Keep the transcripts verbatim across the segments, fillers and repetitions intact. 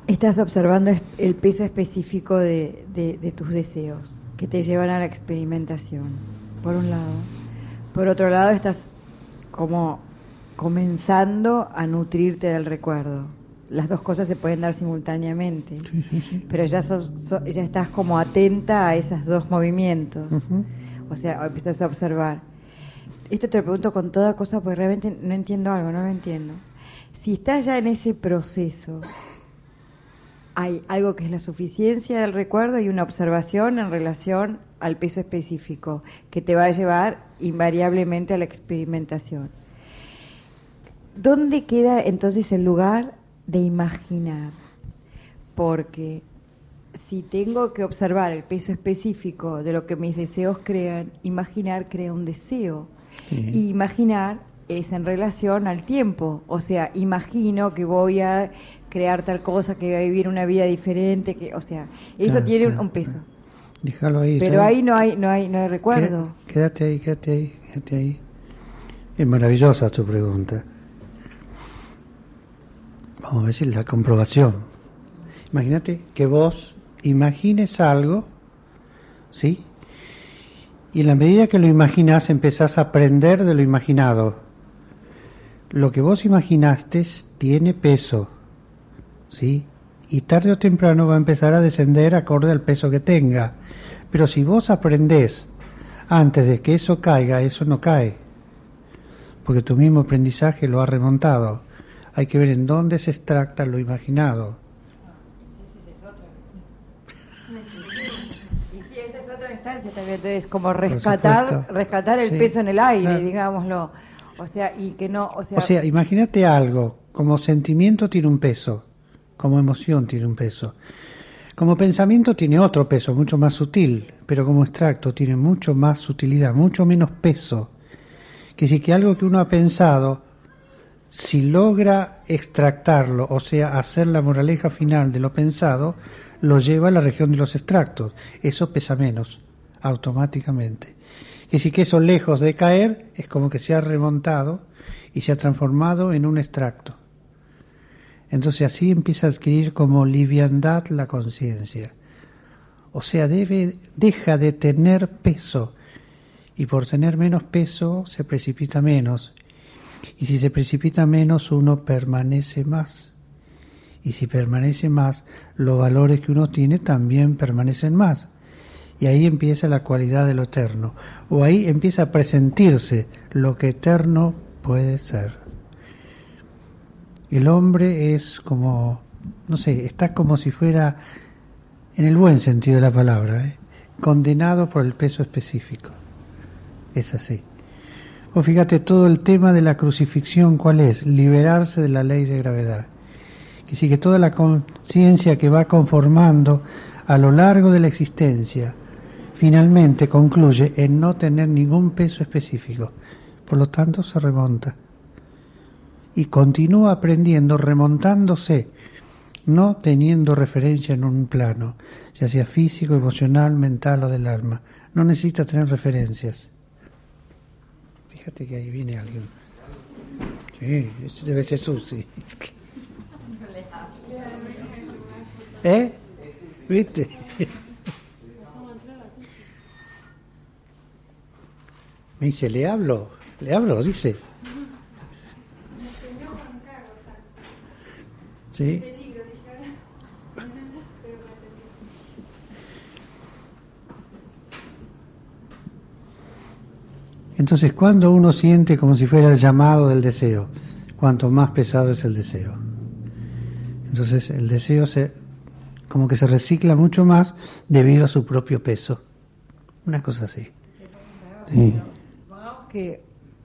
Estás observando el peso específico de, de, de tus deseos, que te llevan a la experimentación, por un lado. Por otro lado, estás como comenzando a nutrirte del recuerdo. Las dos cosas se pueden dar simultáneamente, sí, sí, sí. pero ya, sos, so, ya estás como atenta a esos dos movimientos. Uh-huh. O sea, empiezas a observar. Esto te lo pregunto con toda cosa porque realmente no entiendo algo, no lo entiendo. Si estás ya en ese proceso, hay algo que es la suficiencia del recuerdo y una observación en relación al peso específico que te va a llevar invariablemente a la experimentación. ¿Dónde queda entonces el lugar de imaginar? Porque si tengo que observar el peso específico de lo que mis deseos crean, imaginar crea un deseo. Sí. Y imaginar es en relación al tiempo, o sea, imagino que voy a crear tal cosa, que voy a vivir una vida diferente, que, o sea, eso claro, tiene claro, un peso. Claro. Déjalo ahí. Pero ¿sabes? ahí no hay, no hay, no hay recuerdo. Quédate ahí, quédate ahí, quédate ahí. Es maravillosa tu pregunta. Vamos a ver si la comprobación. Imagínate que vos imagines algo, ¿sí? Y en la medida que lo imaginás, empezás a aprender de lo imaginado. Lo que vos imaginaste tiene peso, ¿sí? Y tarde o temprano va a empezar a descender acorde al peso que tenga. Pero si vos aprendés antes de que eso caiga, eso no cae. Porque tu mismo aprendizaje lo ha remontado. Hay que ver en dónde se extracta lo imaginado. Y si esa es otra instancia también, entonces como rescatar, rescatar el sí, peso en el aire, claro. digámoslo. O sea, y que no, o sea, o sea, imagínate algo, como sentimiento tiene un peso, como emoción tiene un peso. Como pensamiento tiene otro peso, mucho más sutil, pero como extracto tiene mucho más sutilidad, mucho menos peso. Que si que algo que uno ha pensado, si logra extractarlo, o sea, hacer la moraleja final de lo pensado, lo lleva a la región de los extractos. Eso pesa menos, automáticamente. Que si que eso lejos de caer, es como que se ha remontado y se ha transformado en un extracto. Entonces así empieza a adquirir como liviandad la conciencia. O sea, debe, deja de tener peso. Y por tener menos peso se precipita menos. Y si se precipita menos, uno permanece más. Y si permanece más, los valores que uno tiene también permanecen más. Y ahí empieza la cualidad de lo eterno. O ahí empieza a presentirse lo que eterno puede ser. El hombre es como, no sé, está como si fuera, en el buen sentido de la palabra, ¿eh? condenado por el peso específico. Es así. O fíjate, todo el tema de la crucifixión, ¿cuál es? Liberarse de la ley de gravedad. Que sí, que toda la conciencia que va conformando a lo largo de la existencia, finalmente concluye en no tener ningún peso específico. Por lo tanto, se remonta. Y continúa aprendiendo, remontándose, no teniendo referencia en un plano, ya sea físico, emocional, mental o del alma. No necesita tener referencias. Fíjate que ahí viene alguien. Sí, ese debe ser Susi. ¿Eh? ¿Viste? Me dice, le hablo, le hablo, dice. ¿Sí? Entonces, cuando uno siente como si fuera el llamado del deseo, cuanto más pesado es el deseo. Entonces, el deseo se, como que se recicla mucho más debido a su propio peso. Una cosa así. Sí. Supongamos que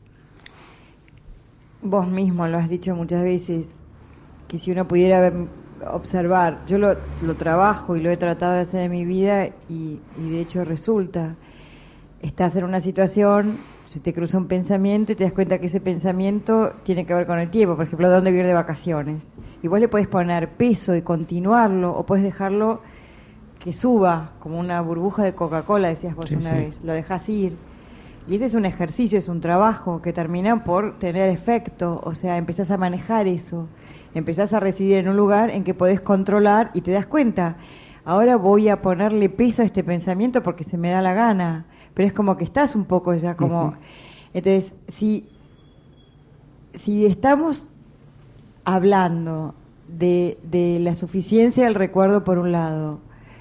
vos mismo lo has dicho muchas veces, que si uno pudiera observar, yo lo, lo trabajo y lo he tratado de hacer en mi vida y, y de hecho resulta, estás en una situación, se te cruza un pensamiento y te das cuenta que ese pensamiento tiene que ver con el tiempo, por ejemplo, dónde ir de vacaciones, y vos le podés poner peso y continuarlo, o podés dejarlo que suba, como una burbuja de Coca-Cola, decías vos sí, una sí. vez, lo dejás ir. Y ese es un ejercicio, es un trabajo que termina por tener efecto, o sea, empezás a manejar eso. empezás a residir en un lugar en que podés controlar y te das cuenta, ahora voy a ponerle peso a este pensamiento porque se me da la gana, pero es como que estás un poco ya como... Uh-huh. Entonces, si, si estamos hablando de, de la suficiencia del recuerdo por un lado,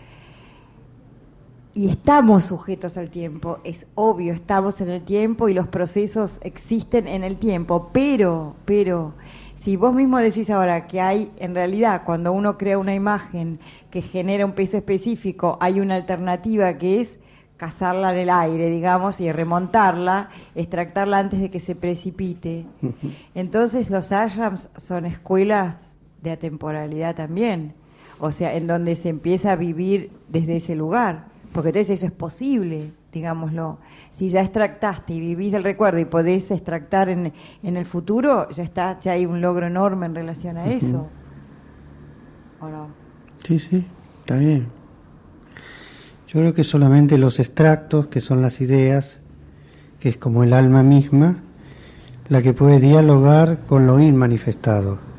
y estamos sujetos al tiempo, es obvio, estamos en el tiempo y los procesos existen en el tiempo, pero, pero, si vos mismo decís ahora que hay, en realidad, cuando uno crea una imagen que genera un peso específico, hay una alternativa que es cazarla en el aire, digamos, y remontarla, extractarla antes de que se precipite. Entonces los ashrams son escuelas de atemporalidad también, o sea, en donde se empieza a vivir desde ese lugar. Porque entonces eso es posible, digámoslo. Si ya extractaste y vivís del recuerdo y podés extractar en, en el futuro, ya está, ya hay un logro enorme en relación a eso. ¿O no? Sí, sí, está bien. Yo creo que solamente los extractos, que son las ideas, que es como el alma misma, la que puede dialogar con lo inmanifestado.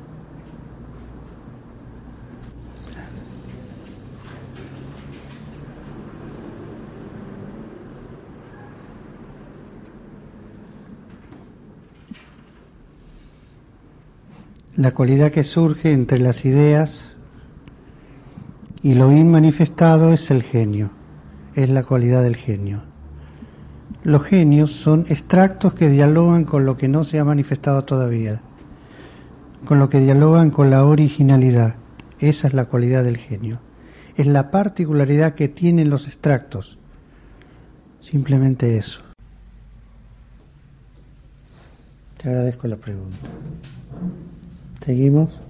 La cualidad que surge entre las ideas y lo inmanifestado es el genio, es la cualidad del genio. Los genios son extractos que dialogan con lo que no se ha manifestado todavía, con lo que dialogan con la originalidad. Esa es la cualidad del genio. Es la particularidad que tienen los extractos. Simplemente eso. Te agradezco la pregunta. ¿Seguimos?